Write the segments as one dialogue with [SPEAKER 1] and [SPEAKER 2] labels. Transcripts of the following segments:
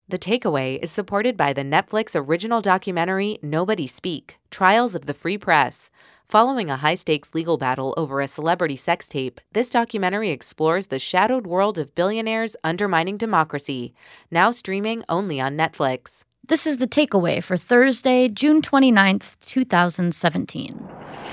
[SPEAKER 1] The Takeaway is supported by the Netflix original documentary Nobody Speak: Trials of the Free Press. Following a high-stakes legal battle over a celebrity sex tape, this documentary explores the shadowed world of billionaires undermining democracy. Now streaming only on Netflix.
[SPEAKER 2] This is The Takeaway for Thursday, June 29th, 2017.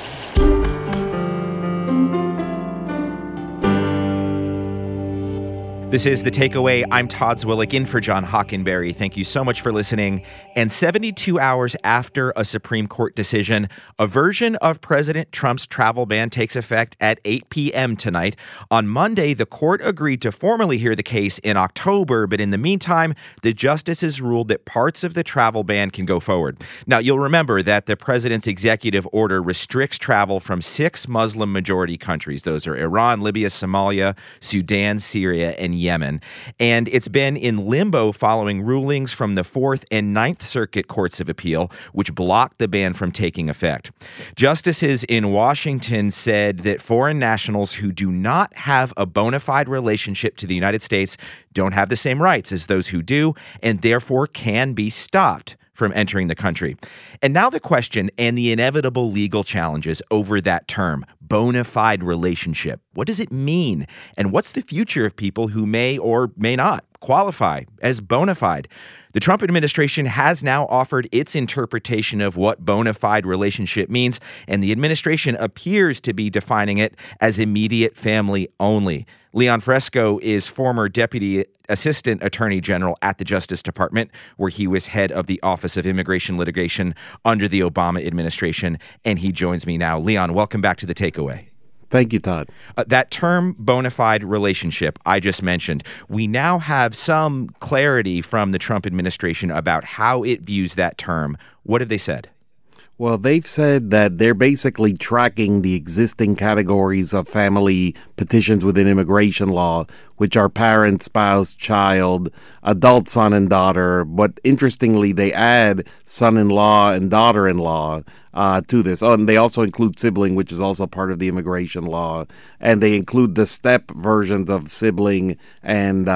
[SPEAKER 3] This is The Takeaway. I'm Todd Zwillick in for John Hockenberry. Thank you so much for listening. And 72 hours after a Supreme Court decision, a version of President Trump's travel ban takes effect at 8 p.m. tonight. On Monday, the court agreed to formally hear the case in October, but in the meantime, the justices ruled that parts of the travel ban can go forward. Now, you'll remember that the president's executive order restricts travel from 6 Muslim-majority countries. Those are Iran, Libya, Somalia, Sudan, Syria, and Yemen. And it's been in limbo following rulings from the 4th and 9th Circuit Courts of Appeal, which blocked the ban from taking effect. Justices in Washington said that foreign nationals who do not have a bona fide relationship to the United States don't have the same rights as those who do, and therefore can be stopped from entering the country. And now the question and the inevitable legal challenges over that term, bona fide relationship. What does it mean? And what's the future of people who may or may not qualify as bona fide? The Trump administration has now offered its interpretation of what bona fide relationship means, and the administration appears to be defining it as immediate family only. Leon Fresco is former Deputy Assistant Attorney General at the Justice Department, where he was head of the Office of Immigration Litigation under the Obama administration, and he joins me now. Leon, welcome back to The Takeaway.
[SPEAKER 4] Thank you, Todd.
[SPEAKER 3] That term, bona fide relationship, I just mentioned, we now have some clarity from the Trump administration about how it views that term. What have they said?
[SPEAKER 4] Well, they've said that they're basically tracking the existing categories of family petitions within immigration law, which are parent, spouse, child, adult son and daughter. But interestingly, they add son-in-law and daughter-in-law to this. Oh, and they also include sibling, which is also part of the immigration law. And they include the step versions of sibling and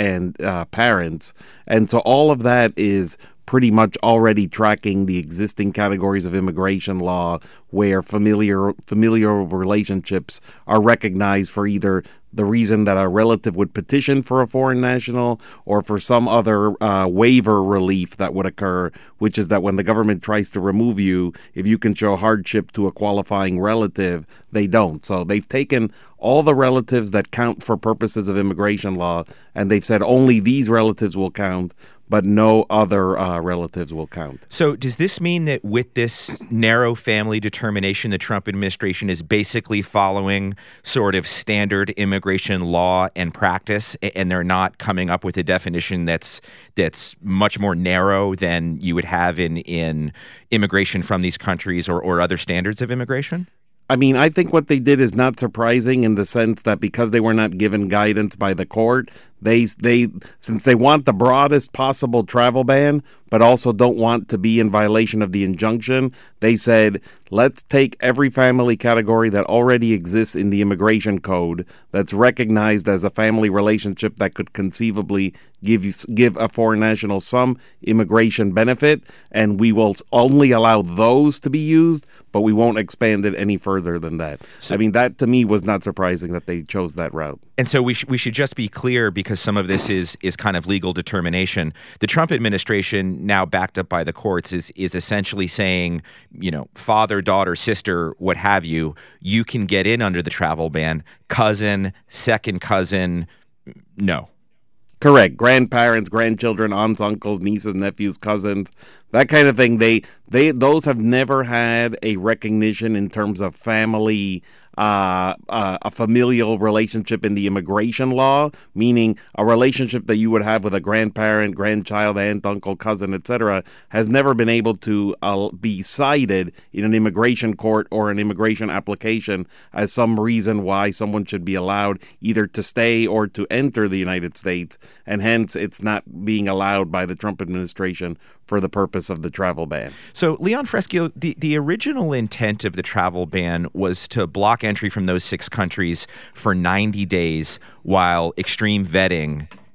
[SPEAKER 4] parents. And so all of that is pretty much already tracking the existing categories of immigration law where familial relationships are recognized for either the reason that a relative would petition for a foreign national or for some other waiver relief that would occur, which is that when the government tries to remove you, if you can show hardship to a qualifying relative, they don't. So they've taken all the relatives that count for purposes of immigration law, and they've said only these relatives will count, but no other relatives will count.
[SPEAKER 3] So does this mean that with this narrow family determination, the Trump administration is basically following sort of standard immigration law and practice, and they're not coming up with a definition that's much more narrow than you would have in immigration from these countries or other standards of immigration?
[SPEAKER 4] I mean, I think what they did is not surprising in the sense that because they were not given guidance by the court, they since they want the broadest possible travel ban, but also don't want to be in violation of the injunction, they said, let's take every family category that already exists in the immigration code that's recognized as a family relationship that could conceivably give a foreign national some immigration benefit, and we will only allow those to be used, but we won't expand it any further than that. So, I mean, that to me was not surprising that they chose that route.
[SPEAKER 3] And so we should just be clear, because some of this is kind of legal determination. The Trump administration, now backed up by the courts, is essentially saying, you know, father, daughter, sister, what have you, you can get in under the travel ban. Cousin, second cousin, no.
[SPEAKER 4] Correct. Grandparents, grandchildren, aunts, uncles, nieces, nephews, cousins, that kind of thing. Those have never had a recognition in terms of family, a familial relationship in the immigration law, meaning a relationship that you would have with a grandparent, grandchild, aunt, uncle, cousin, etc., has never been able to be cited in an immigration court or an immigration application as some reason why someone should be allowed either to stay or to enter the United States, and hence it's not being allowed by the Trump administration for the purpose of the travel ban.
[SPEAKER 3] So, Leon Fresco, the original intent of the travel ban was to block entry from those 6 countries for 90 days while extreme vetting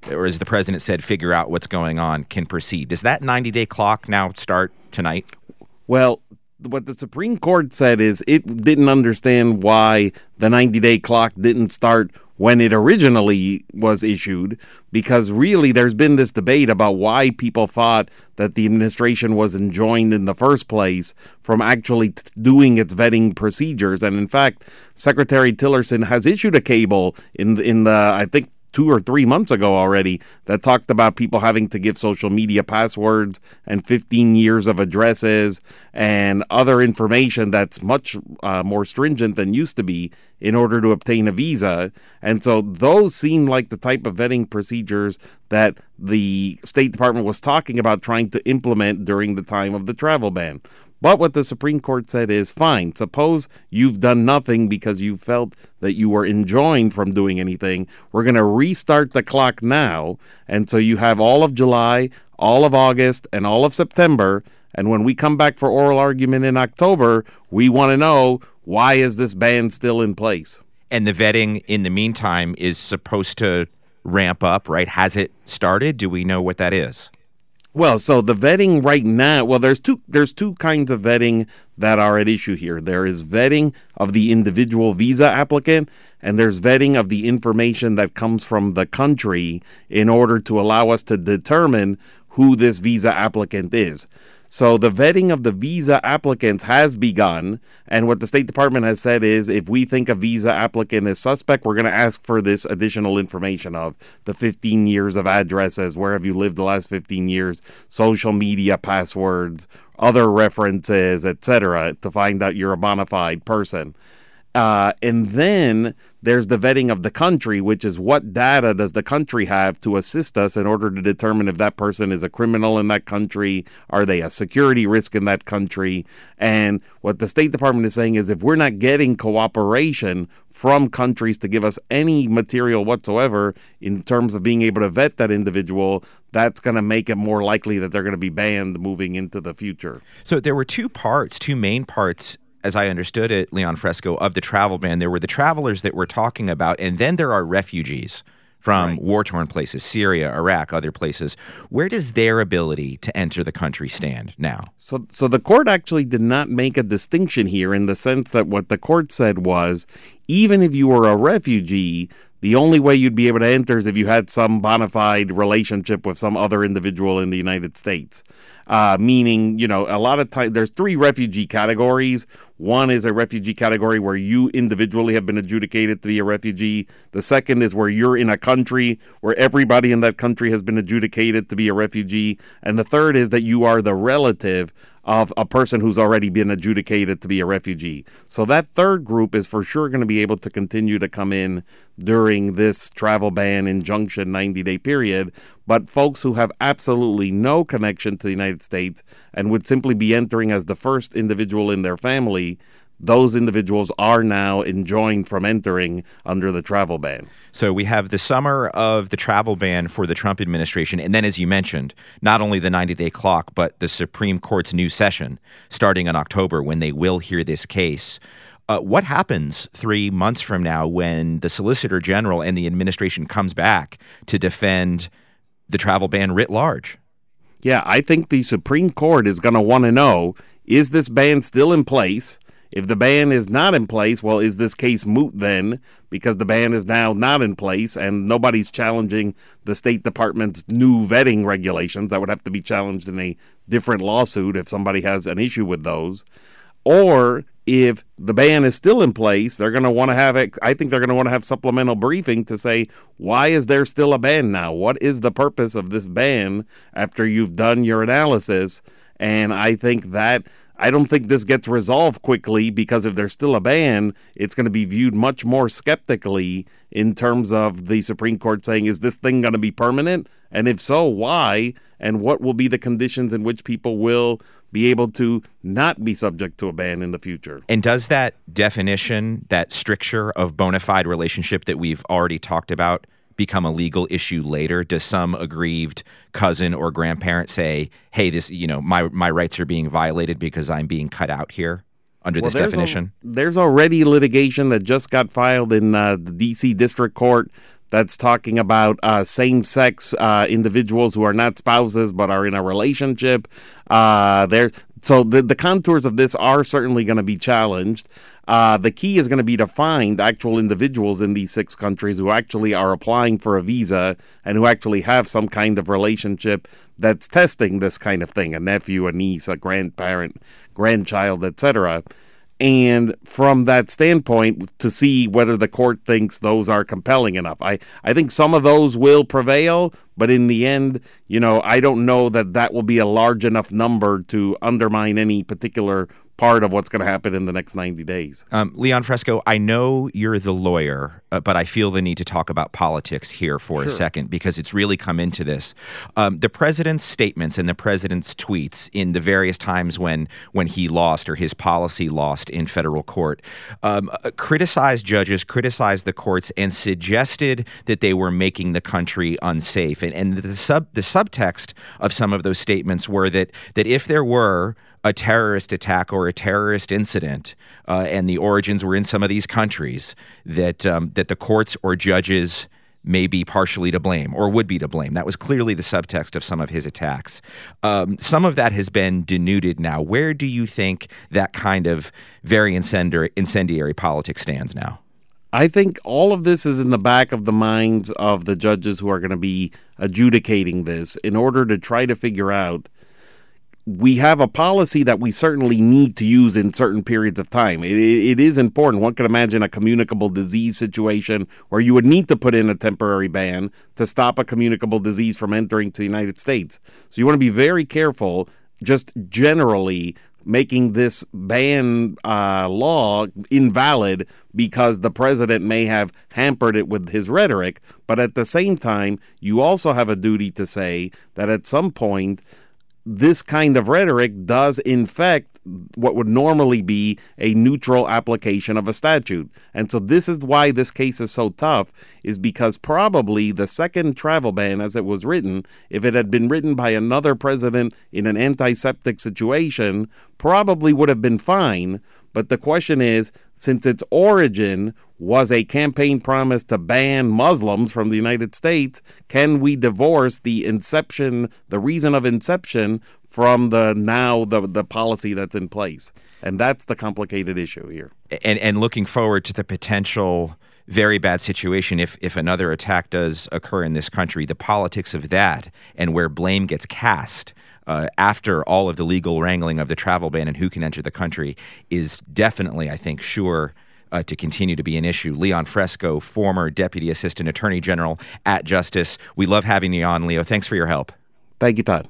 [SPEAKER 3] or as the president said, figure out what's going on, can proceed. Does that 90-day clock now start tonight?
[SPEAKER 4] Well, what the Supreme Court said is it didn't understand why the 90-day clock didn't start when it originally was issued, because really there's been this debate about why people thought that the administration was enjoined in the first place from actually doing its vetting procedures. And in fact, Secretary Tillerson has issued a cable in the I think 2 or 3 months ago already that talked about people having to give social media passwords and 15 years of addresses and other information that's much more stringent than used to be in order to obtain a visa. And so those seem like the type of vetting procedures that the State Department was talking about trying to implement during the time of the travel ban. But what the Supreme Court said is, fine, suppose you've done nothing because you felt that you were enjoined from doing anything. We're going to restart the clock now. And so you have all of July, all of August, and all of September. And when we come back for oral argument in October, we want to know, why is this ban still in place?
[SPEAKER 3] And the vetting in the meantime is supposed to ramp up, right? Has it started? Do we know what that is?
[SPEAKER 4] Well, so the vetting right now, well, there's two kinds of vetting that are at issue here. There is vetting of the individual visa applicant, and there's vetting of the information that comes from the country in order to allow us to determine who this visa applicant is. So the vetting of the visa applicants has begun, and what the State Department has said is, if we think a visa applicant is suspect, we're going to ask for this additional information of the 15 years of addresses, where have you lived the last 15 years, social media passwords, other references, etc., to find out you're a bona fide person. And then there's the vetting of the country, which is what data does the country have to assist us in order to determine if that person is a criminal in that country, are they a security risk in that country? And what the State Department is saying is, if we're not getting cooperation from countries to give us any material whatsoever in terms of being able to vet that individual, that's going to make it more likely that they're going to be banned moving into the future.
[SPEAKER 3] So there were two main parts, as I understood it, Leon Fresco, of the travel ban. There were the travelers that we're talking about, and then there are refugees from war-torn places, Syria, Iraq, other places. Where does their ability to enter the country stand now?
[SPEAKER 4] So the court actually did not make a distinction here, in the sense that what the court said was, even if you were a refugee, the only way you'd be able to enter is if you had some bona fide relationship with some other individual in the United States. Meaning, a lot of times there's 3 refugee categories. One is a refugee category where you individually have been adjudicated to be a refugee. The second is where you're in a country where everybody in that country has been adjudicated to be a refugee. And the third is that you are the relative of a person who's already been adjudicated to be a refugee. So that third group is for sure going to be able to continue to come in during this travel ban injunction 90-day period. But folks who have absolutely no connection to the United States and would simply be entering as the first individual in their family, those individuals are now enjoined from entering under the travel ban.
[SPEAKER 3] So we have the summer of the travel ban for the Trump administration. And then, as you mentioned, not only the 90-day clock, but the Supreme Court's new session starting in October, when they will hear this case. What happens 3 months from now when the Solicitor General and the administration comes back to defend the travel ban writ large?
[SPEAKER 4] Yeah, I think the Supreme Court is going to want to know, is this ban still in place? If the ban is not in place, well, is this case moot then? Because the ban is now not in place and nobody's challenging the State Department's new vetting regulations. That would have to be challenged in a different lawsuit if somebody has an issue with those. Or if the ban is still in place, they're going to want to have, I think they're going to want to have supplemental briefing to say, why is there still a ban now? What is the purpose of this ban after you've done your analysis? And I don't think this gets resolved quickly, because if there's still a ban, it's going to be viewed much more skeptically in terms of the Supreme Court saying, is this thing going to be permanent? And if so, why? And what will be the conditions in which people will be able to not be subject to a ban in the future?
[SPEAKER 3] And does that definition, that stricture of bona fide relationship that we've already talked about, become a legal issue later? Does some aggrieved cousin or grandparent say, hey, this, my rights are being violated because I'm being cut out here under this definition?
[SPEAKER 4] There's already litigation that just got filed in the D.C. District Court that's talking about same-sex individuals who are not spouses but are in a relationship. So the contours of this are certainly going to be challenged. The key is going to be to find actual individuals in these 6 countries who actually are applying for a visa and who actually have some kind of relationship that's testing this kind of thing, a nephew, a niece, a grandparent, grandchild, etc. And from that standpoint, to see whether the court thinks those are compelling enough. I think some of those will prevail, but in the end, I don't know that will be a large enough number to undermine any particular part of what's going to happen in the next 90 days.
[SPEAKER 3] Leon Fresco, I know you're the lawyer, but I feel the need to talk about politics here for a second because it's really come into this. The president's statements and the president's tweets in the various times when he lost or his policy lost in federal court criticized judges, criticized the courts, and suggested that they were making the country unsafe. And the subtext of some of those statements were that if there were a terrorist attack or a terrorist incident, and the origins were in some of these countries, that the courts or judges may be partially to blame or would be to blame. That was clearly the subtext of some of his attacks. Some of that has been denuded now. Where do you think that kind of very incendiary politics stands now?
[SPEAKER 4] I think all of this is in the back of the minds of the judges who are going to be adjudicating this in order to try to figure out, we have a policy that we certainly need to use in certain periods of time. It is important. One can imagine a communicable disease situation where you would need to put in a temporary ban to stop a communicable disease from entering to the United States. So you want to be very careful, just generally making this ban law invalid because the president may have hampered it with his rhetoric. But at the same time, you also have a duty to say that at some point, this kind of rhetoric does infect what would normally be a neutral application of a statute. And so this is why this case is so tough, is because probably the second travel ban as it was written, if it had been written by another president in an antiseptic situation, probably would have been fine. But the question is, since its origin was a campaign promise to ban Muslims from the United States, can we divorce the reason of inception from the policy that's in place? And that's the complicated issue here.
[SPEAKER 3] And looking forward to the potential very bad situation if another attack does occur in this country, the politics of that and where blame gets cast after all of the legal wrangling of the travel ban and who can enter the country is definitely, I think, sure to continue to be an issue. Leon Fresco, former Deputy Assistant Attorney General at Justice. We love having you on, Leo. Thanks for your help.
[SPEAKER 4] Thank you, Todd.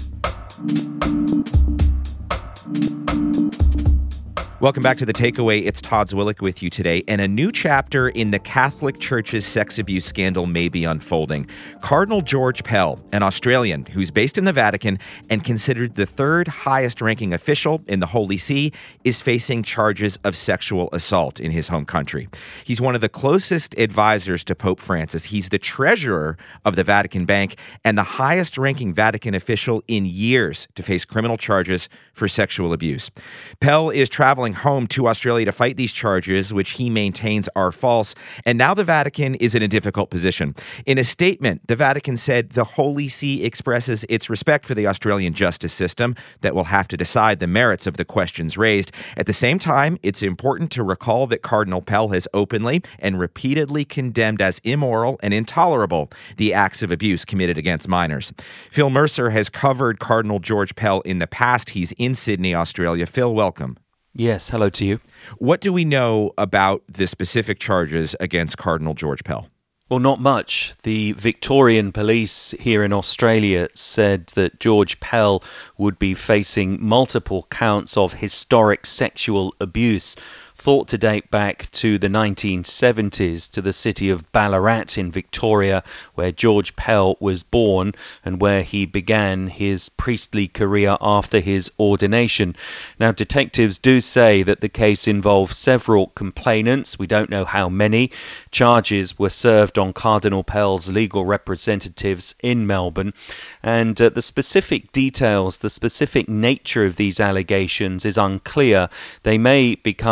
[SPEAKER 3] Welcome back to The Takeaway. It's Todd Zwillich with you today, and a new chapter in the Catholic Church's sex abuse scandal may be unfolding. Cardinal George Pell, an Australian who's based in the Vatican and considered the third highest-ranking official in the Holy See, is facing charges of sexual assault in his home country. He's one of the closest advisors to Pope Francis. He's the treasurer of the Vatican Bank and the highest-ranking Vatican official in years to face criminal charges for sexual abuse. Pell is traveling home to Australia to fight these charges, which he maintains are false. And now the Vatican is in a difficult position. In a statement, the Vatican said the Holy See expresses its respect for the Australian justice system that will have to decide the merits of the questions raised. At the same time, it's important to recall that Cardinal Pell has openly and repeatedly condemned as immoral and intolerable the acts of abuse committed against minors. Phil Mercer has covered Cardinal George Pell in the past. He's in Sydney, Australia. Phil, welcome.
[SPEAKER 5] Yes, hello to you.
[SPEAKER 3] What do we know about the specific charges against Cardinal George Pell?
[SPEAKER 5] Well, not much. The Victorian police here in Australia said that George Pell would be facing multiple counts of historic sexual abuse, thought to date back to the 1970s, to the city of Ballarat in Victoria, where George Pell was born and where he began his priestly career after his ordination. Now, detectives do say that the case involves several complainants. We don't know how many. Charges were served on Cardinal Pell's legal representatives in Melbourne, and the specific details, the specific nature of these allegations is unclear. They may become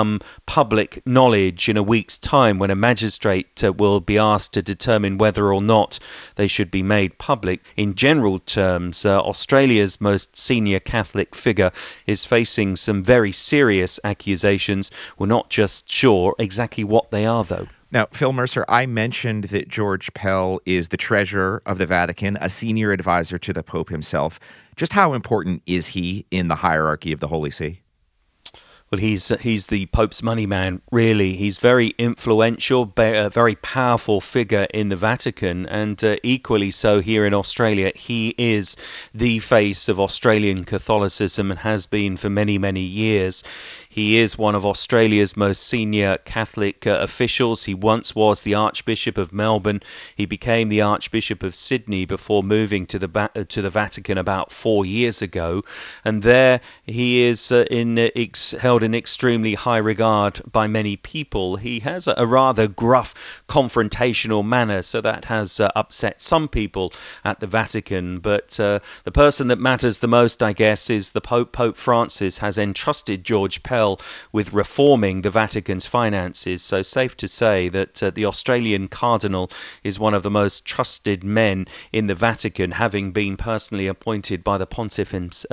[SPEAKER 5] public knowledge in a week's time when a magistrate will be asked to determine whether or not they should be made public. In general terms, Australia's most senior Catholic figure is facing some very serious accusations. We're not just sure exactly what they are, though.
[SPEAKER 3] Now, Phil Mercer, I mentioned that George Pell is the treasurer of the Vatican, a senior advisor to the Pope himself. Just how important is he in the hierarchy of the Holy See?
[SPEAKER 5] Well, he's the Pope's money man, really. He's very influential, a very powerful figure in the Vatican, and equally so here in Australia. He is the face of Australian Catholicism and has been for many, many years. He is one of Australia's most senior Catholic officials. He once was the Archbishop of Melbourne. He became the Archbishop of Sydney before moving to the Vatican about 4 years ago. And there he is held in extremely high regard by many people. He has a rather gruff, confrontational manner, so that has upset some people at the Vatican. But the person that matters the most, I guess, is the Pope. Pope Francis has entrusted George Pell with reforming the Vatican's finances. So safe to say that the Australian Cardinal is one of the most trusted men in the Vatican, having been personally appointed by the Pontiff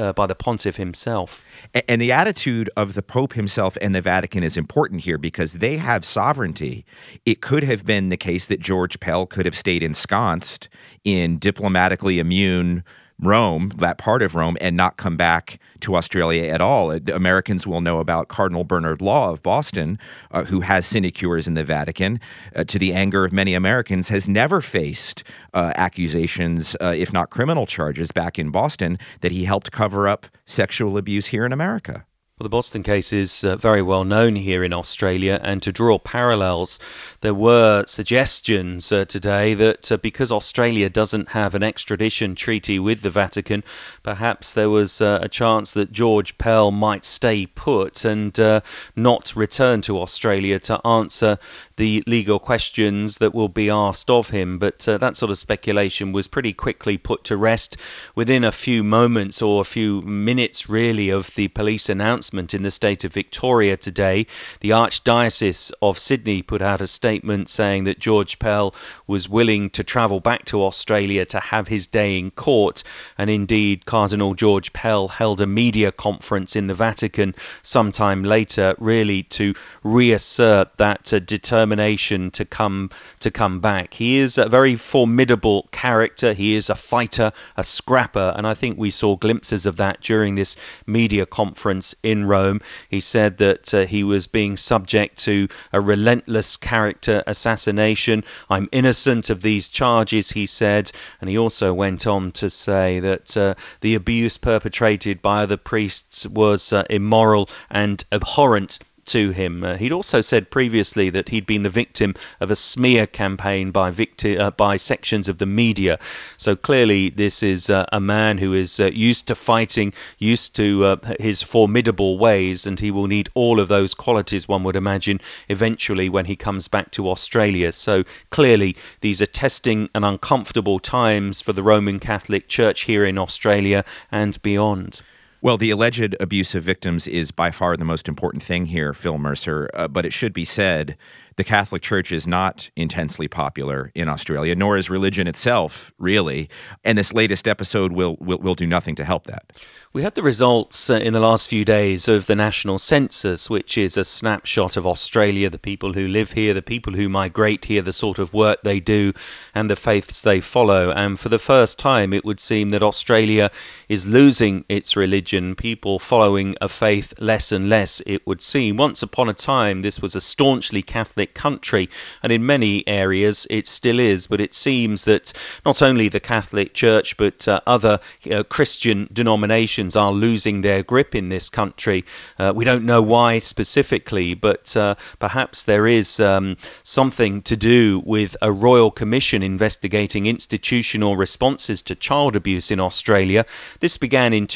[SPEAKER 5] himself.
[SPEAKER 3] And the attitude of the Pope himself and the Vatican is important here because they have sovereignty. It could have been the case that George Pell could have stayed ensconced in diplomatically immune Rome, that part of Rome, and not come back to Australia at all. Americans will know about Cardinal Bernard Law of Boston, who has sinecures in the Vatican, to the anger of many Americans, has never faced accusations, if not criminal charges, back in Boston, that he helped cover up sexual abuse here in America.
[SPEAKER 5] Well, the Boston case is very well known here in Australia, and to draw parallels, there were suggestions today that because Australia doesn't have an extradition treaty with the Vatican, perhaps there was a chance that George Pell might stay put and not return to Australia to answer the legal questions that will be asked of him. But that sort of speculation was pretty quickly put to rest within a few moments or a few minutes, really, of the police announcement in the state of Victoria today. The Archdiocese of Sydney put out a statement saying that George Pell was willing to travel back to Australia to have his day in court, and indeed Cardinal George Pell held a media conference in the Vatican sometime later, really to reassert that determination to come back. He is a very formidable character. He is a fighter, a scrapper, and I think we saw glimpses of that during this media conference in Rome. He said that he was being subject to a relentless character assassination. I'm innocent of these charges, he said, and he also went on to say that the abuse perpetrated by other priests was immoral and abhorrent to him. He'd also said previously that he'd been the victim of a smear campaign by sections of the media. So clearly this is a man who is used to fighting, used to his formidable ways, and he will need all of those qualities, one would imagine, eventually when he comes back to Australia. So clearly these are testing and uncomfortable times for the Roman Catholic Church here in Australia and beyond.
[SPEAKER 3] Well, the alleged abuse of victims is by far the most important thing here, Phil Mercer, but it should be said the Catholic Church is not intensely popular in Australia, nor is religion itself, really, and this latest episode will do nothing to help that.
[SPEAKER 5] We had the results in the last few days of the National Census, which is a snapshot of Australia, the people who live here, the people who migrate here, the sort of work they do, and the faiths they follow. And for the first time, it would seem that Australia is losing its religion, people following a faith less and less, it would seem. Once upon a time, this was a staunchly Catholic country, and in many areas it still is, but it seems that not only the Catholic Church, but other Christian denominations are losing their grip in this country. We don't know why specifically, but perhaps there is something to do with a royal commission investigating institutional responses to child abuse in Australia. This began in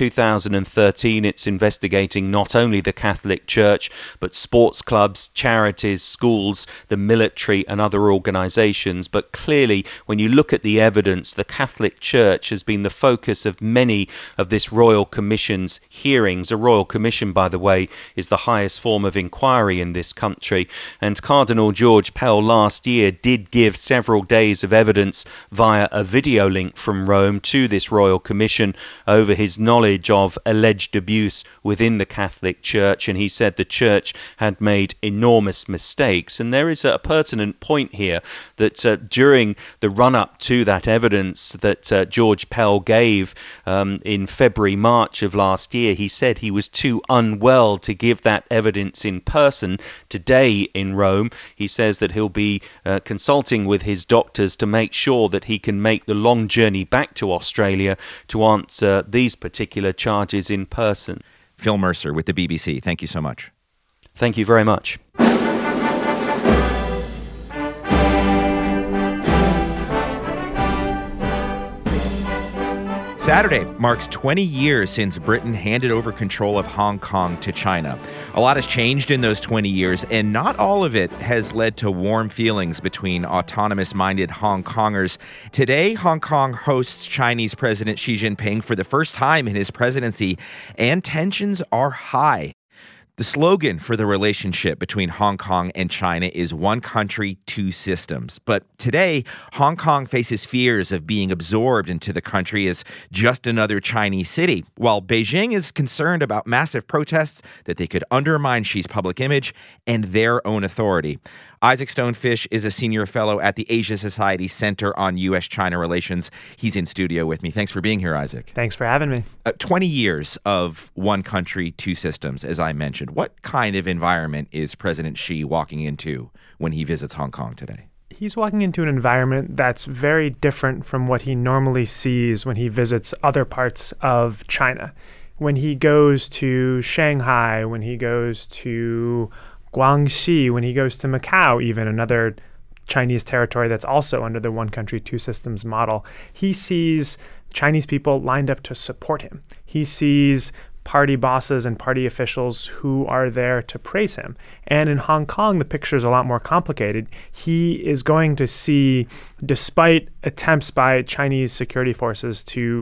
[SPEAKER 5] 2013. It's investigating not only the Catholic Church, but sports clubs, charities, schools, involves the military and other organizations. But clearly, when you look at the evidence, the Catholic Church has been the focus of many of this Royal Commission's hearings. A Royal Commission, by the way, is the highest form of inquiry in this country. And Cardinal George Pell last year did give several days of evidence via a video link from Rome to this Royal Commission over his knowledge of alleged abuse within the Catholic Church, and he said the Church had made enormous mistakes. And there is a pertinent point here that during the run-up to that evidence that George Pell gave in February, March of last year, he said he was too unwell to give that evidence in person. Today in Rome, he says that he'll be consulting with his doctors to make sure that he can make the long journey back to Australia to answer these particular charges in person.
[SPEAKER 3] Phil Mercer with the BBC. Thank you so much.
[SPEAKER 5] Thank you very much.
[SPEAKER 3] Saturday marks 20 years since Britain handed over control of Hong Kong to China. A lot has changed in those 20 years, and not all of it has led to warm feelings between autonomous-minded Hong Kongers. Today, Hong Kong hosts Chinese President Xi Jinping for the first time in his presidency, and tensions are high. The slogan for the relationship between Hong Kong and China is one country, two systems. But today, Hong Kong faces fears of being absorbed into the country as just another Chinese city, while Beijing is concerned about massive protests that they could undermine Xi's public image and their own authority. Isaac Stonefish is a senior fellow at the Asia Society Center on U.S.-China Relations. He's in studio with me. Thanks for being here, Isaac.
[SPEAKER 6] Thanks for having me.
[SPEAKER 3] 20 years of one country, two systems, as I mentioned. What kind of environment is President Xi walking into when he visits Hong Kong today?
[SPEAKER 6] He's walking into an environment that's very different from what he normally sees when he visits other parts of China. When he goes to Shanghai, when he goes to Guangxi, when he goes to Macau, even another Chinese territory that's also under the one country, two systems model, he sees Chinese people lined up to support him. He sees party bosses and party officials who are there to praise him. And in Hong Kong, the picture is a lot more complicated. He is going to see, despite attempts by Chinese security forces to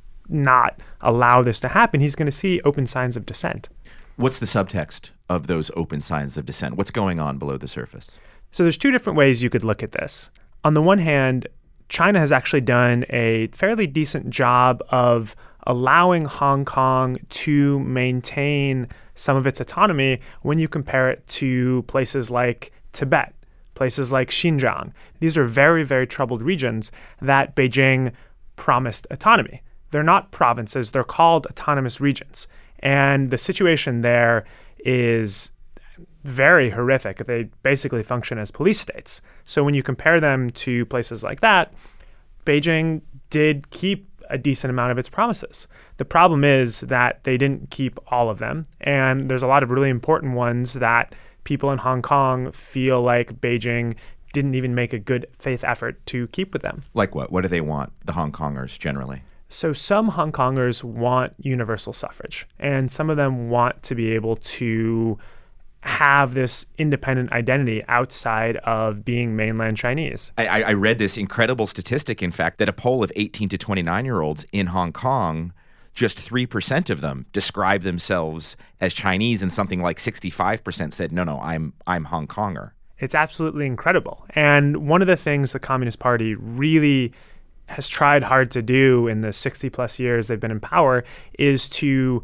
[SPEAKER 6] not allow this to happen, he's going to see open signs of dissent.
[SPEAKER 3] What's the subtext of those open signs of dissent? What's going on below the surface?
[SPEAKER 6] So there's two different ways you could look at this. On the one hand, China has actually done a fairly decent job of allowing Hong Kong to maintain some of its autonomy when you compare it to places like Tibet, places like Xinjiang. These are very, very troubled regions that Beijing promised autonomy. They're not provinces, they're called autonomous regions. And the situation there is very horrific. They basically function as police states. So when you compare them to places like that, Beijing did keep a decent amount of its promises. The problem is that they didn't keep all of them. And there's a lot of really important ones that people in Hong Kong feel like Beijing didn't even make a good faith effort to keep with them.
[SPEAKER 3] Like what? What do they want, the Hong Kongers generally?
[SPEAKER 6] So some Hong Kongers want universal suffrage, and some of them want to be able to have this independent identity outside of being mainland Chinese.
[SPEAKER 3] I read this incredible statistic, in fact, that a poll of 18 to 29-year-olds in Hong Kong, just 3% of them describe themselves as Chinese, and something like 65% said, no, I'm Hong Konger.
[SPEAKER 6] It's absolutely incredible. And one of the things the Communist Party really has tried hard to do in the 60-plus years they've been in power is to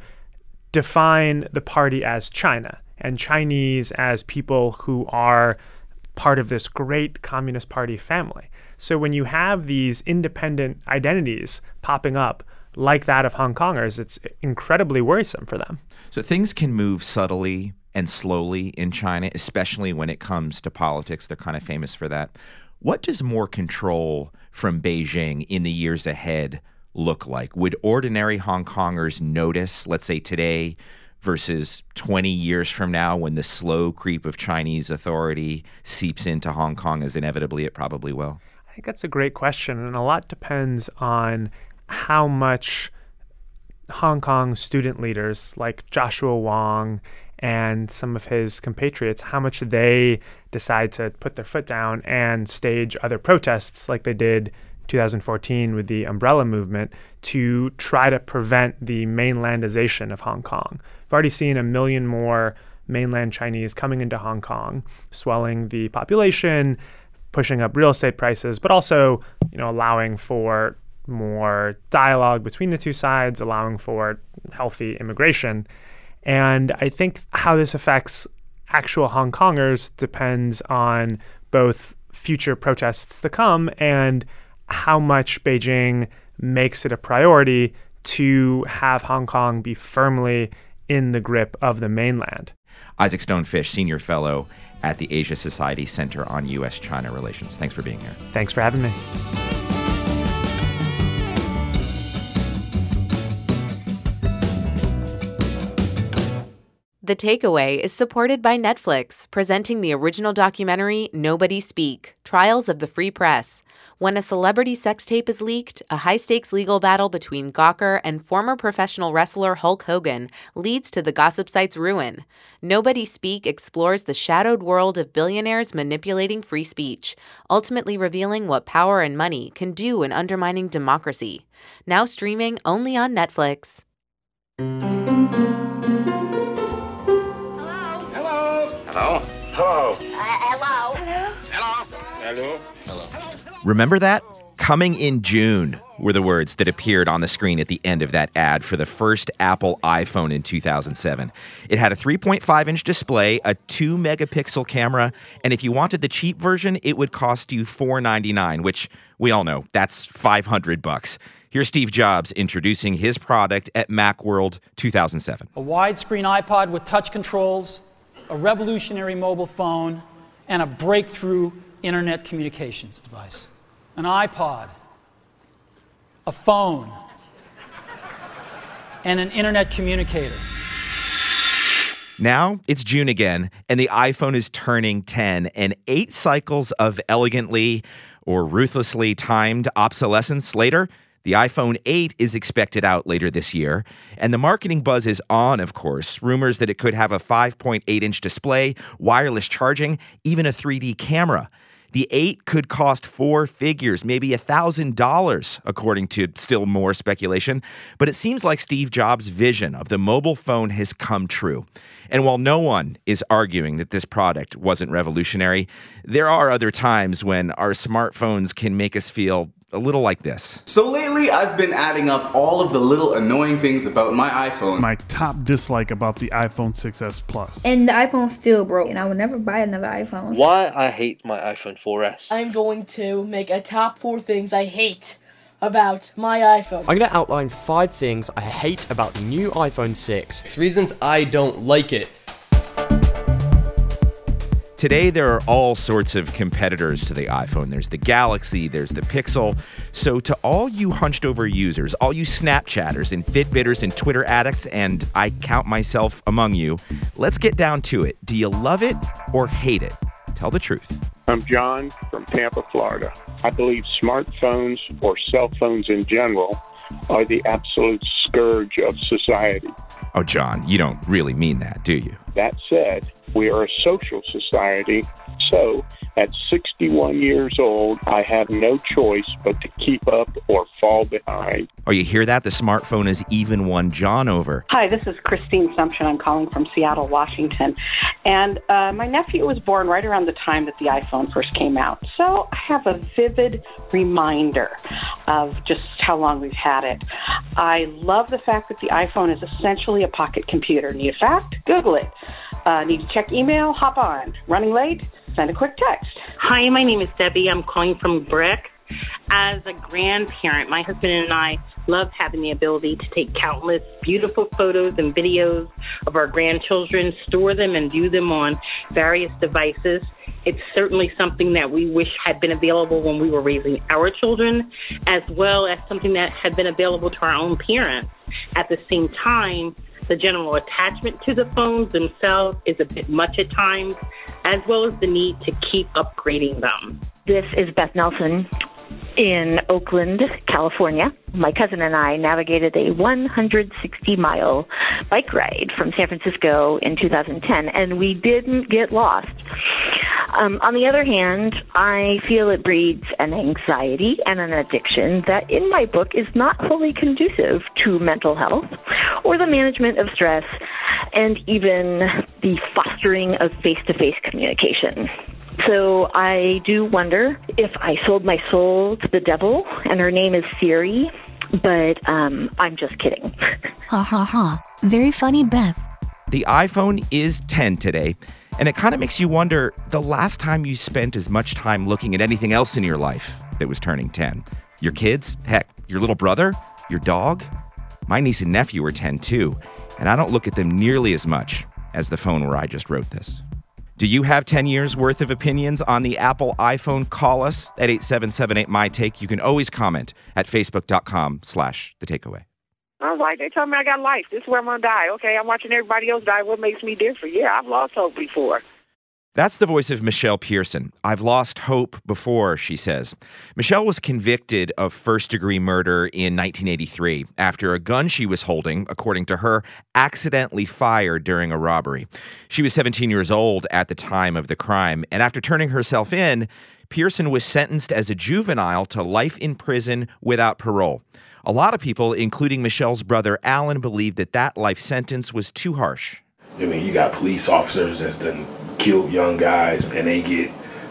[SPEAKER 6] define the party as China and Chinese as people who are part of this great Communist Party family. So when you have these independent identities popping up like that of Hong Kongers, it's incredibly worrisome for them.
[SPEAKER 3] So things can move subtly and slowly in China, especially when it comes to politics. They're kind of famous for that. What does more control from Beijing in the years ahead look like? Would ordinary Hong Kongers notice, let's say today, versus 20 years from now when the slow creep of Chinese authority seeps into Hong Kong, as inevitably it probably will?
[SPEAKER 6] I think that's a great question, and a lot depends on how much Hong Kong student leaders like Joshua Wong and some of his compatriots, how much they decide to put their foot down and stage other protests like they did 2014 with the Umbrella Movement to try to prevent the mainlandization of Hong Kong. We've already seen 1 million more mainland Chinese coming into Hong Kong, swelling the population, pushing up real estate prices, but also, allowing for more dialogue between the two sides, allowing for healthy immigration. And I think how this affects actual Hong Kongers depends on both future protests to come and how much Beijing makes it a priority to have Hong Kong be firmly in the grip of the mainland.
[SPEAKER 3] Isaac Stonefish, Senior Fellow at the Asia Society Center on U.S.-China Relations. Thanks for being here.
[SPEAKER 6] Thanks for having me.
[SPEAKER 1] The Takeaway is supported by Netflix, presenting the original documentary Nobody Speak: Trials of the Free Press. When a celebrity sex tape is leaked, a high-stakes legal battle between Gawker and former professional wrestler Hulk Hogan leads to the gossip site's ruin. Nobody Speak explores the shadowed world of billionaires manipulating free speech, ultimately revealing what power and money can do in undermining democracy. Now streaming only on Netflix.
[SPEAKER 7] Hello? Hello?
[SPEAKER 8] Hello?
[SPEAKER 7] Hello? Hello?
[SPEAKER 3] Remember that? Coming in June were the words that appeared on the screen at the end of that ad for the first Apple iPhone in 2007. It had a 3.5-inch display, a 2-megapixel camera, and if you wanted the cheap version, it would cost you $499, which we all know, that's $500. Here's Steve Jobs introducing his product at Macworld 2007.
[SPEAKER 9] A widescreen iPod with touch controls, a revolutionary mobile phone, and a breakthrough internet communications device. An iPod, a phone, and an internet communicator.
[SPEAKER 3] Now it's June again, and the iPhone is turning 10, and 8 cycles of elegantly or ruthlessly timed obsolescence later, the iPhone 8 is expected out later this year, and the marketing buzz is on, of course. Rumors that it could have a 5.8-inch display, wireless charging, even a 3D camera. The 8 could cost 4 figures, maybe $1,000, according to still more speculation. But it seems like Steve Jobs' vision of the mobile phone has come true. And while no one is arguing that this product wasn't revolutionary, there are other times when our smartphones can make us feel a little like this.
[SPEAKER 10] So lately, I've been adding up all of the little annoying things about my iPhone.
[SPEAKER 11] My top dislike about the iPhone 6s Plus.
[SPEAKER 12] And the iPhone's still broke, and I would never buy another iPhone.
[SPEAKER 13] Why I hate my iPhone 4S.
[SPEAKER 14] I'm going to make a top 4 things I hate about my iPhone.
[SPEAKER 15] I'm going to outline 5 things I hate about the new iPhone 6.
[SPEAKER 16] It's reasons I don't like it.
[SPEAKER 3] Today, there are all sorts of competitors to the iPhone. There's the Galaxy, there's the Pixel. So to all you hunched-over users, all you Snapchatters and Fitbitters and Twitter addicts, and I count myself among you, let's get down to it. Do you love it or hate it? Tell the truth.
[SPEAKER 17] I'm John from Tampa, Florida. I believe smartphones, or cell phones in general, are the absolute scourge of society.
[SPEAKER 3] Oh, John, you don't really mean that, do you?
[SPEAKER 17] That said, we are a social society, so at 61 years old, I have no choice but to keep up or fall behind.
[SPEAKER 3] Oh, you hear that? The smartphone has even won John over.
[SPEAKER 18] Hi, this is Christine Sumption. I'm calling from Seattle, Washington. And my nephew was born right around the time that the iPhone first came out. So I have a vivid reminder of just how long we've had it. I love the fact that the iPhone is essentially a pocket computer. Need a fact? Google it. Need to check email? Hop on. Running late? Send a quick text.
[SPEAKER 19] Hi, my name is Debbie. I'm calling from Brick. As a grandparent, my husband and I love having the ability to take countless beautiful photos and videos of our grandchildren, store them and view them on various devices. It's certainly something that we wish had been available when we were raising our children, as well as something that had been available to our own parents. At the same time, the general attachment to the phones themselves is a bit much at times, as well as the need to keep upgrading them.
[SPEAKER 20] This is Beth Nelson.
[SPEAKER 8] In Oakland, California, my cousin and I navigated a 160-mile bike ride from San Francisco in 2010, and we didn't get lost. On the other hand, I feel it breeds an anxiety and an addiction that, in my book, is not wholly conducive to mental health or the management of stress and even the fostering of face-to-face communication. So I do wonder if I sold my soul to the devil, and her name is Siri, but I'm just kidding.
[SPEAKER 20] Ha ha ha. Very funny, Beth.
[SPEAKER 3] The iPhone is 10 today, and it kind of makes you wonder the last time you spent as much time looking at anything else in your life that was turning 10. Your kids? Heck, your little brother? Your dog? My niece and nephew are 10 too, and I don't look at them nearly as much as the phone where I just wrote this. Do you have 10 years worth of opinions on the Apple iPhone? Call us at 877-8MyTake. You can always comment at facebook.com/thetakeaway.
[SPEAKER 21] I was like, they told me I got life. This is where I'm going to die. Okay, I'm watching everybody else die. What makes me different? Yeah, I've lost hope before.
[SPEAKER 3] That's the voice of Michelle Pearson. I've lost hope before, she says. Michelle was convicted of first-degree murder in 1983 after a gun she was holding, according to her, accidentally fired during a robbery. She was 17 years old at the time of the crime, and after turning herself in, Pearson was sentenced as a juvenile to life in prison without parole. A lot of people, including Michelle's brother Alan, believed that that life sentence was too harsh.
[SPEAKER 22] I mean, you got police officers that's done killed young guys and they get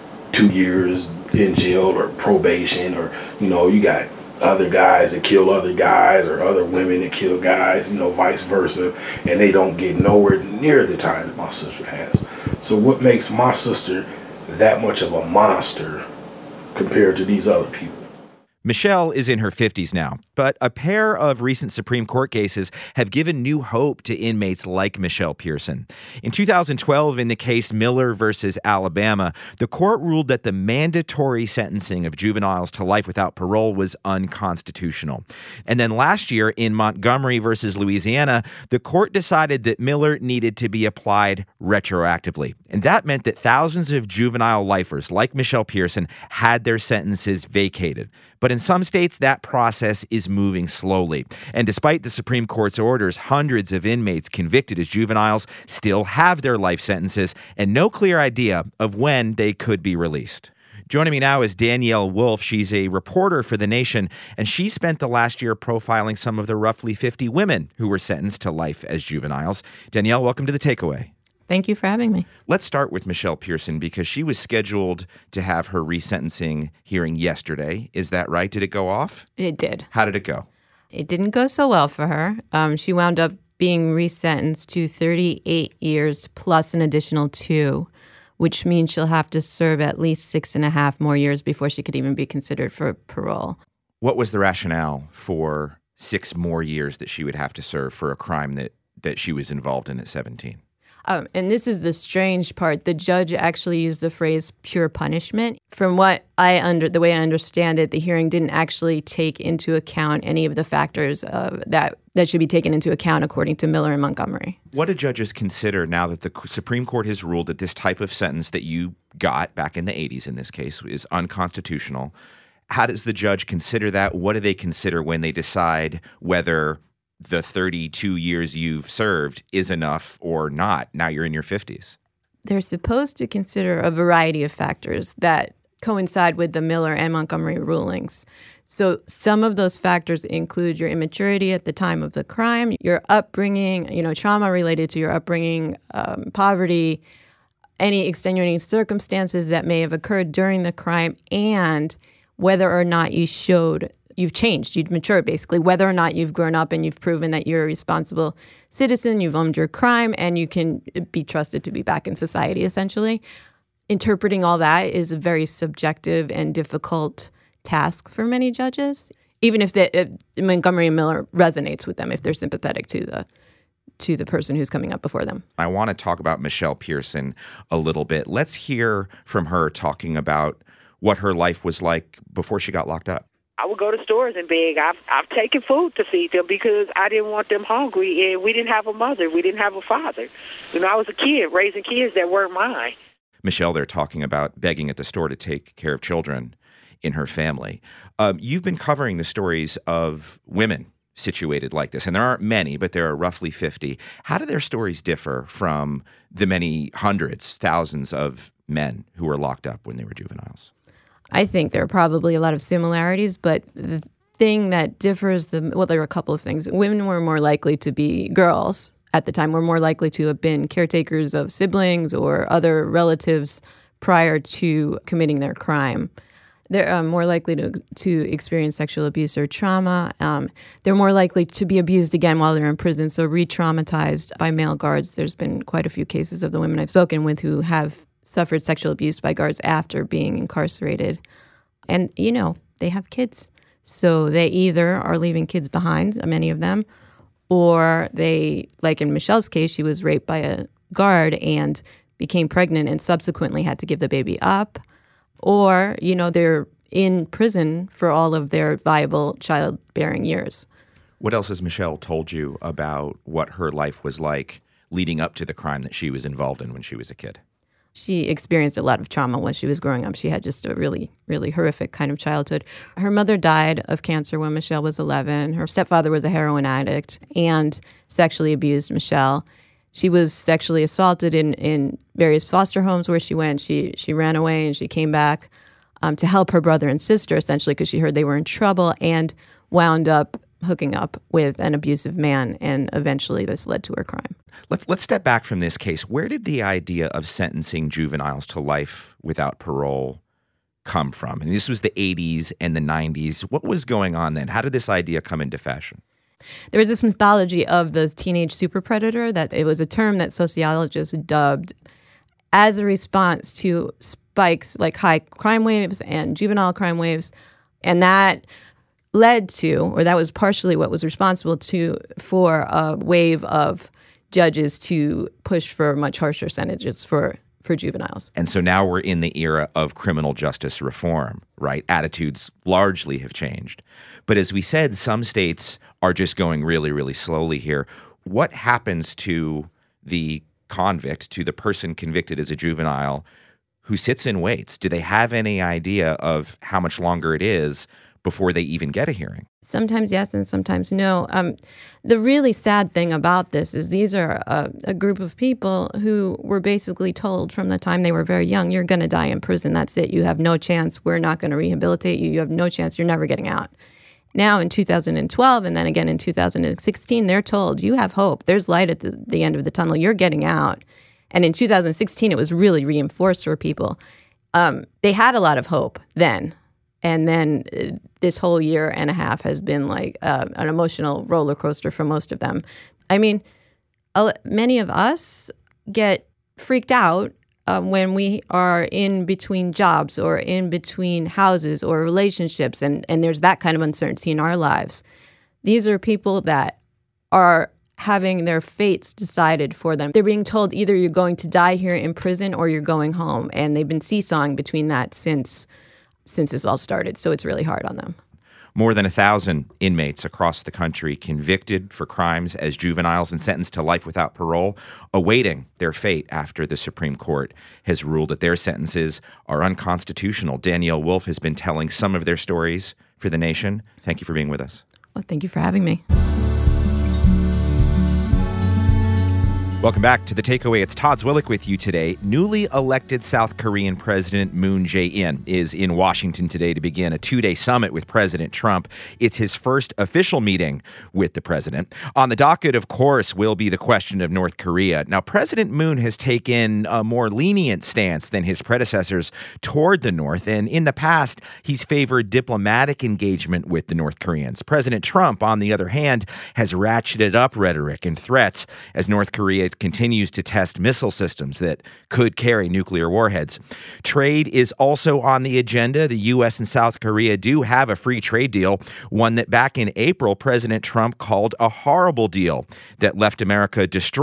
[SPEAKER 22] 2 years in jail or probation, or, you know, you got other guys that kill other guys or other women that kill guys, you know, vice versa, and they don't get nowhere near the time that my sister has. So what makes my sister that much of a monster compared to these other people?
[SPEAKER 3] Michelle is in her 50s now, but a pair of recent Supreme Court cases have given new hope to inmates like Michelle Pearson. In 2012, in the case Miller versus Alabama, the court ruled that the mandatory sentencing of juveniles to life without parole was unconstitutional. And then last year, in Montgomery versus Louisiana, the court decided that Miller needed to be applied retroactively. And that meant that thousands of juvenile lifers like Michelle Pearson had their sentences vacated. But in some states, that process is moving slowly. And despite the Supreme Court's orders, hundreds of inmates convicted as juveniles still have their life sentences and no clear idea of when they could be released. Joining me now is Danielle Wolf. She's a reporter for The Nation, and she spent the last year profiling some of the roughly 50 women who were sentenced to life as juveniles. Danielle, welcome to The Takeaway.
[SPEAKER 23] Thank you for having me.
[SPEAKER 3] Let's start with Michelle Pearson because she was scheduled to have her resentencing hearing yesterday. Is that right? Did it go off?
[SPEAKER 23] It did.
[SPEAKER 3] How did it go?
[SPEAKER 23] It didn't go so well for her. She wound up being resentenced to 38 years plus an additional 2, which means she'll have to serve at least 6.5 more years before she could even be considered for parole.
[SPEAKER 3] What was the rationale for 6 more years that she would have to serve for a crime that she was involved in at 17?
[SPEAKER 23] And this is the strange part. The judge actually used the phrase pure punishment. From what the way I understand it, the hearing didn't actually take into account any of the factors that should be taken into account according to Miller and Montgomery.
[SPEAKER 3] What do judges consider now that the Supreme Court has ruled that this type of sentence that you got back in the 80s in this case is unconstitutional? How does the judge consider that? What do they consider when they decide whether the 32 years you've served is enough or not? Now you're in your 50s.
[SPEAKER 23] They're supposed to consider a variety of factors that coincide with the Miller and Montgomery rulings. So some of those factors include your immaturity at the time of the crime, your upbringing, trauma related to your upbringing, poverty, any extenuating circumstances that may have occurred during the crime, and whether or not you've changed, you've matured, basically, whether or not you've grown up and you've proven that you're a responsible citizen, you've owned your crime, and you can be trusted to be back in society, essentially. Interpreting all that is a very subjective and difficult task for many judges, even if Montgomery and Miller resonates with them, if they're sympathetic to the person who's coming up before them.
[SPEAKER 3] I want to talk about Michelle Pearson a little bit. Let's hear from her talking about what her life was like before she got locked up.
[SPEAKER 21] I would go to stores and beg. I've taken food to feed them because I didn't want them hungry, and we didn't have a mother. We didn't have a father. I was a kid raising kids that weren't mine.
[SPEAKER 3] Michelle, they're talking about begging at the store to take care of children. in her family. You've been covering the stories of women situated like this, and there aren't many, but there are roughly 50. How do their stories differ from the many hundreds, thousands of men who were locked up when they were juveniles?
[SPEAKER 23] I think there are probably a lot of similarities, but the thing that differs, there are a couple of things. Women were more likely to be girls at the time, were more likely to have been caretakers of siblings or other relatives prior to committing their crime. They're more likely to experience sexual abuse or trauma. They're more likely to be abused again while they're in prison, so re-traumatized by male guards. There's been quite a few cases of the women I've spoken with who have suffered sexual abuse by guards after being incarcerated. And, they have kids. So they either are leaving kids behind, many of them, or they, like in Michelle's case, she was raped by a guard and became pregnant and subsequently had to give the baby up. Or, they're in prison for all of their viable childbearing years.
[SPEAKER 3] What else has Michelle told you about what her life was like leading up to the crime that she was involved in when she was a kid?
[SPEAKER 23] She experienced a lot of trauma when she was growing up. She had just a really, really horrific kind of childhood. Her mother died of cancer when Michelle was 11. Her stepfather was a heroin addict and sexually abused Michelle. She was sexually assaulted in various foster homes where she went. She ran away and she came back to help her brother and sister, essentially, because she heard they were in trouble, and wound up hooking up with an abusive man, and eventually this led to her crime.
[SPEAKER 3] Let's step back from this case. Where did the idea of sentencing juveniles to life without parole come from? And this was the 80s and the 90s. What was going on then? How did this idea come into fashion?
[SPEAKER 23] There was this mythology of the teenage super predator, that it was a term that sociologists dubbed as a response to spikes like high crime waves and juvenile crime waves. And that led to, or that was partially what was responsible for a wave of judges to push for much harsher sentences for juveniles.
[SPEAKER 3] And so now we're in the era of criminal justice reform, right? Attitudes largely have changed. But as we said, some states are just going really, really slowly here. What happens to the convict, to the person convicted as a juvenile who sits and waits? Do they have any idea of how much longer it is before they even get a hearing?
[SPEAKER 23] Sometimes yes and sometimes no. The really sad thing about this is these are a group of people who were basically told from the time they were very young, you're going to die in prison. That's it. You have no chance. We're not going to rehabilitate you. You have no chance. You're never getting out. Now in 2012 and then again in 2016, they're told you have hope. There's light at the end of the tunnel. You're getting out. And in 2016, it was really reinforced for people. They had a lot of hope then. And then this whole year and a half has been like an emotional roller coaster for most of them. I mean, many of us get freaked out when we are in between jobs or in between houses or relationships, and there's that kind of uncertainty in our lives. These are people that are having their fates decided for them. They're being told either you're going to die here in prison or you're going home, and they've been seesawing between that since this all started, so it's really hard on them.
[SPEAKER 3] More than 1,000 inmates across the country convicted for crimes as juveniles and sentenced to life without parole, awaiting their fate after the Supreme Court has ruled that their sentences are unconstitutional. Danielle Wolf has been telling some of their stories for The Nation. Thank you for being with us.
[SPEAKER 23] Well, thank you for having me.
[SPEAKER 3] Welcome back to The Takeaway. It's Todd Zwillich with you today. Newly elected South Korean President Moon Jae-in is in Washington today to begin a two-day summit with President Trump. It's his first official meeting with the president. On the docket, of course, will be the question of North Korea. Now, President Moon has taken a more lenient stance than his predecessors toward the North, and in the past, he's favored diplomatic engagement with the North Koreans. President Trump, on the other hand, has ratcheted up rhetoric and threats as North Korea continues to test missile systems that could carry nuclear warheads. Trade is also on the agenda. The U.S. and South Korea do have a free trade deal, one that back in April, President Trump called a horrible deal that left America destroyed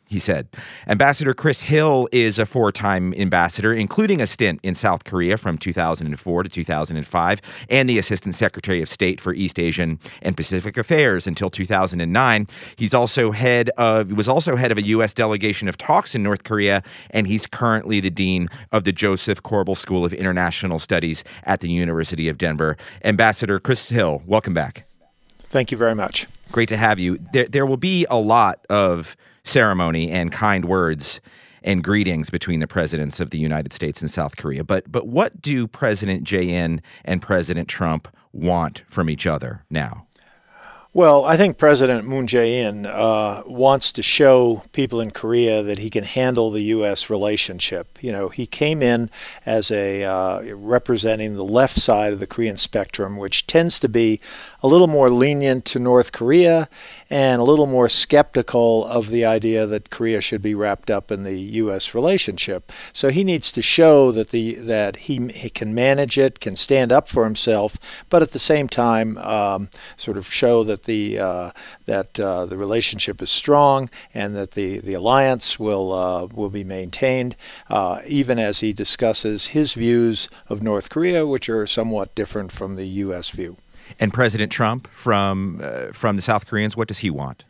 [SPEAKER 3] he said. Ambassador Chris Hill is a 4-time ambassador, including a stint in South Korea from 2004 to 2005, and the Assistant Secretary of State for East Asian and Pacific Affairs until 2009. He was also head of a U.S. delegation of talks in North Korea, and he's currently the dean of the Joseph Korbel School of International Studies at the University of Denver. Ambassador Chris Hill, welcome back.
[SPEAKER 2] Thank you very much.
[SPEAKER 3] Great to have you. There will be a lot of ceremony and kind words and greetings between the presidents of the United States and South Korea. But what do President Jae-in and President Trump want from each other now?
[SPEAKER 2] Well, I think President Moon Jae-in wants to show people in Korea that he can handle the U.S. relationship. You know, he came in as representing the left side of the Korean spectrum, which tends to be a little more lenient to North Korea and a little more skeptical of the idea that Korea should be wrapped up in the U.S. relationship. So he needs to show that he can manage it, can stand up for himself, but at the same time sort of show that the relationship is strong and that the alliance will be maintained, even as he discusses his views of North Korea, which are somewhat different from the U.S. view.
[SPEAKER 3] And President Trump, from the South Koreans, what does he want?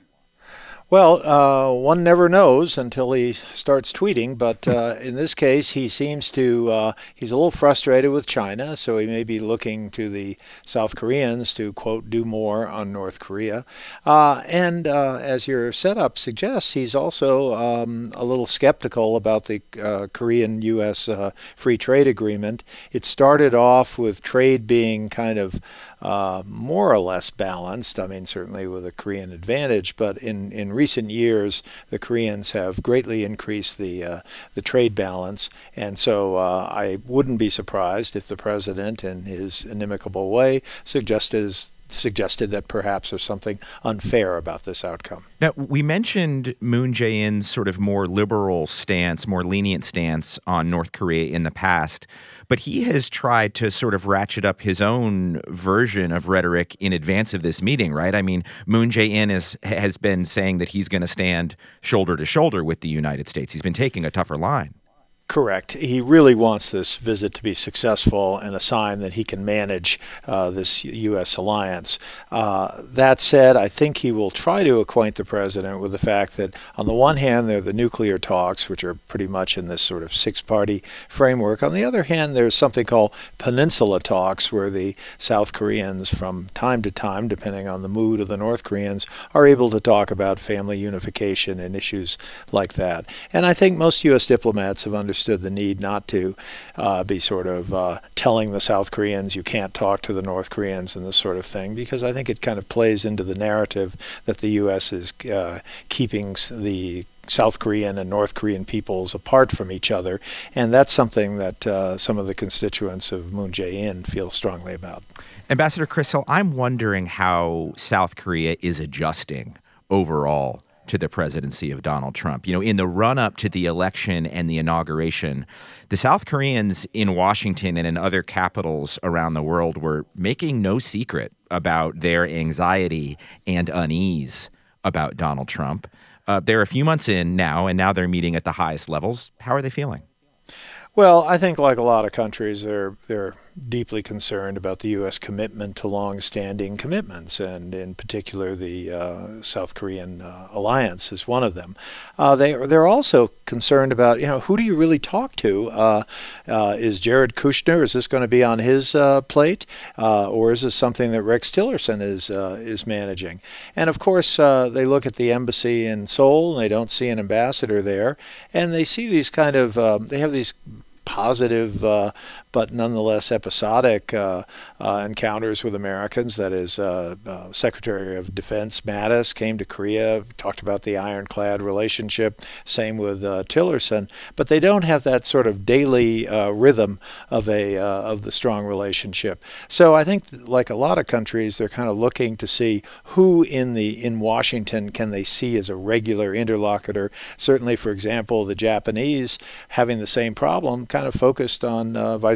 [SPEAKER 2] Well, one never knows until he starts tweeting, but in this case, he seems to, he's a little frustrated with China, so he may be looking to the South Koreans to, quote, do more on North Korea. And as your setup suggests, he's also a little skeptical about the Korean-U.S. free trade agreement. It started off with trade being kind of more or less balanced, I mean, certainly with a Korean advantage, but in recent years, the Koreans have greatly increased the trade balance, and so I wouldn't be surprised if the president, in his inimicable way, suggested that perhaps there's something unfair about this outcome.
[SPEAKER 3] Now, we mentioned Moon Jae-in's sort of more liberal stance, more lenient stance on North Korea in the past, but he has tried to sort of ratchet up his own version of rhetoric in advance of this meeting, right? I mean, Moon Jae-in has been saying that he's going to stand shoulder to shoulder with the United States. He's been taking a tougher line.
[SPEAKER 2] Correct. He really wants this visit to be successful and a sign that he can manage this U.S. alliance. That said, I think he will try to acquaint the president with the fact that, on the one hand, there are the nuclear talks, which are pretty much in this sort of six-party framework. On the other hand, there's something called peninsula talks, where the South Koreans, from time to time, depending on the mood of the North Koreans, are able to talk about family unification and issues like that. And I think most U.S. diplomats have understood the need not to be sort of telling the South Koreans you can't talk to the North Koreans and this sort of thing, because I think it kind of plays into the narrative that the U.S. is keeping the South Korean and North Korean peoples apart from each other, and that's something that some of the constituents of Moon Jae-in feel strongly about.
[SPEAKER 3] Ambassador Chris Hill, I'm wondering how South Korea is adjusting overall to the presidency of Donald Trump. You know, in the run-up to the election and the inauguration, the South Koreans in Washington and in other capitals around the world were making no secret about their anxiety and unease about Donald Trump. They're a few months in now, and now they're meeting at the highest levels. How are they feeling?
[SPEAKER 2] Well, I think like a lot of countries, they're deeply concerned about the U.S. commitment to long-standing commitments, and in particular the South Korean alliance is one of them. They're also concerned about, who do you really talk to? Is Jared Kushner, is this going to be on his plate, or is this something that Rex Tillerson is managing? And of course, they look at the embassy in Seoul, and they don't see an ambassador there, and they see these kind of, they have these positive but nonetheless episodic encounters with Americans. That is, Secretary of Defense Mattis came to Korea, talked about the ironclad relationship, same with Tillerson, but they don't have that sort of daily rhythm of the strong relationship. So I think, like a lot of countries, they're kind of looking to see who in Washington can they see as a regular interlocutor. Certainly, for example, the Japanese, having the same problem, kind of focused on Vice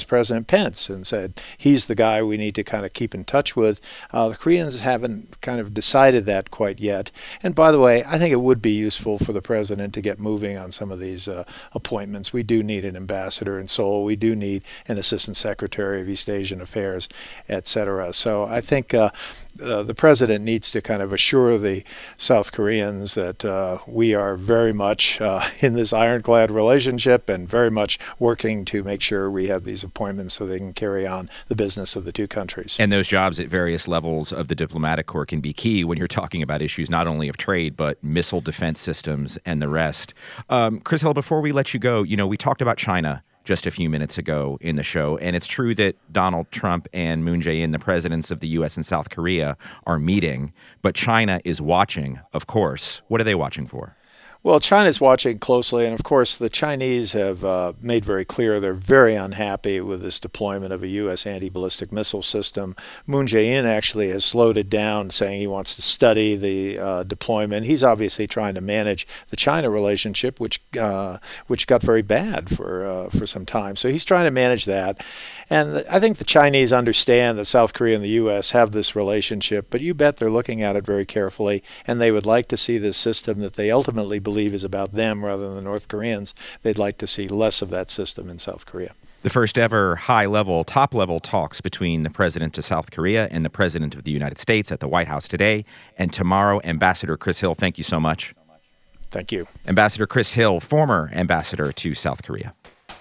[SPEAKER 2] Vice President Pence and said he's the guy we need to kind of keep in touch with. The Koreans haven't kind of decided that quite yet. And by the way, I think it would be useful for the president to get moving on some of these appointments. We do need an ambassador in Seoul. We do need an assistant secretary of East Asian Affairs, etc. So I think the president needs to kind of assure the South Koreans that we are very much in this ironclad relationship and very much working to make sure we have these appointments so they can carry on the business of the two countries.
[SPEAKER 3] And those jobs at various levels of the diplomatic corps can be key when you're talking about issues not only of trade, but missile defense systems and the rest. Chris Hill, before we let you go, we talked about China just a few minutes ago in the show, and it's true that Donald Trump and Moon Jae-in, the presidents of the U.S. and South Korea, are meeting, but China is watching, of course. What are they watching for?
[SPEAKER 2] Well, China's watching closely, and of course the Chinese have made very clear they're very unhappy with this deployment of a U.S. anti-ballistic missile system. Moon Jae-in actually has slowed it down, saying he wants to study the deployment. He's obviously trying to manage the China relationship, which got very bad for some time. So he's trying to manage that. And I think the Chinese understand that South Korea and the U.S. have this relationship, but you bet they're looking at it very carefully, and they would like to see this system that they ultimately believe is about them rather than the North Koreans. They'd like to see less of that system in South Korea.
[SPEAKER 3] The first ever high-level, top-level talks between the president of South Korea and the president of the United States at the White House today and tomorrow. Ambassador Chris Hill, thank you so much.
[SPEAKER 2] Thank you.
[SPEAKER 3] Ambassador Chris Hill, former ambassador to South Korea.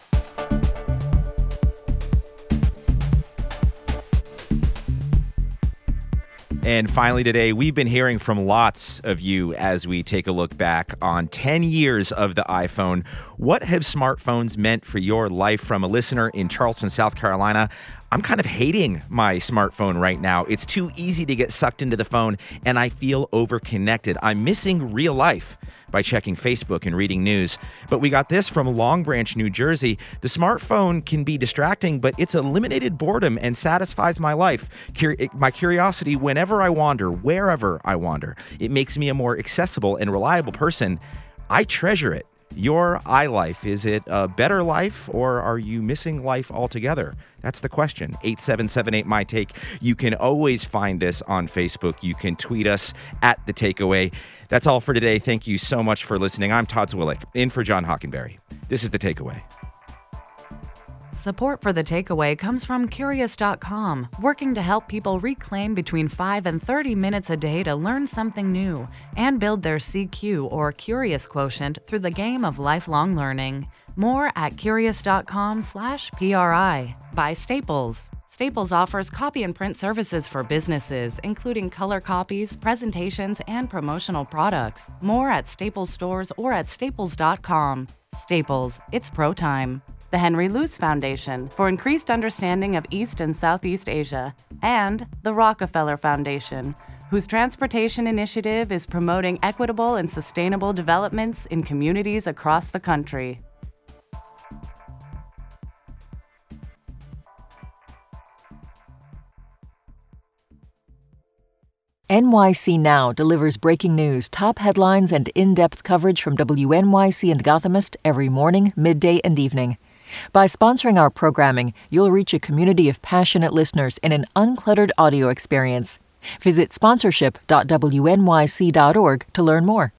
[SPEAKER 3] And finally today, we've been hearing from lots of you as we take a look back on 10 years of the iPhone. What have smartphones meant for your life? From a listener in Charleston, South Carolina. I'm kind of hating my smartphone right now. It's too easy to get sucked into the phone, and I feel overconnected. I'm missing real life by checking Facebook and reading news. But we got this from Long Branch, New Jersey. The smartphone can be distracting, but it's eliminated boredom and satisfies my life. My curiosity whenever I wander, wherever I wander. It makes me a more accessible and reliable person. I treasure it. Your iLife, is it a better life, or are you missing life altogether? That's the question. 877-8MyTake. You can always find us on Facebook. You can tweet us at The Takeaway. That's all for today. Thank you so much for listening. I'm Todd Zwillich, in for John Hockenberry. This is The Takeaway.
[SPEAKER 1] Support for The Takeaway comes from Curious.com, working to help people reclaim between 5 and 30 minutes a day to learn something new and build their CQ or Curious quotient through the game of lifelong learning. More at Curious.com/PRI. By Staples. Staples offers copy and print services for businesses, including color copies, presentations, and promotional products. More at Staples stores or at Staples.com. Staples, it's pro time. The Henry Luce Foundation for increased understanding of East and Southeast Asia, and the Rockefeller Foundation, whose transportation initiative is promoting equitable and sustainable developments in communities across the country.
[SPEAKER 4] NYC Now delivers breaking news, top headlines, and in-depth coverage from WNYC and Gothamist every morning, midday, and evening. By sponsoring our programming, you'll reach a community of passionate listeners in an uncluttered audio experience. Visit sponsorship.wnyc.org to learn more.